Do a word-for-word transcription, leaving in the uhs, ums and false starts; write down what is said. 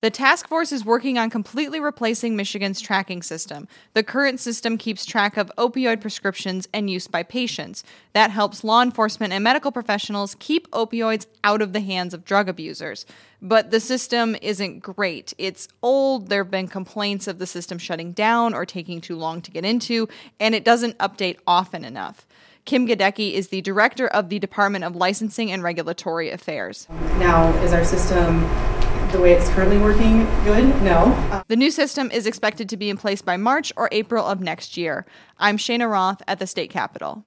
The task force is working on completely replacing Michigan's tracking system. The current system keeps track of opioid prescriptions and use by patients. That helps law enforcement and medical professionals keep opioids out of the hands of drug abusers. But the system isn't great. It's old, there have been complaints of the system shutting down or taking too long to get into, and it doesn't update often enough. Kim Gadecki is the director of the Department of Licensing and Regulatory Affairs. Now, is our system, the way it's currently working, good? No. The new system is expected to be in place by March or April of next year. I'm Shayna Roth at the state capitol.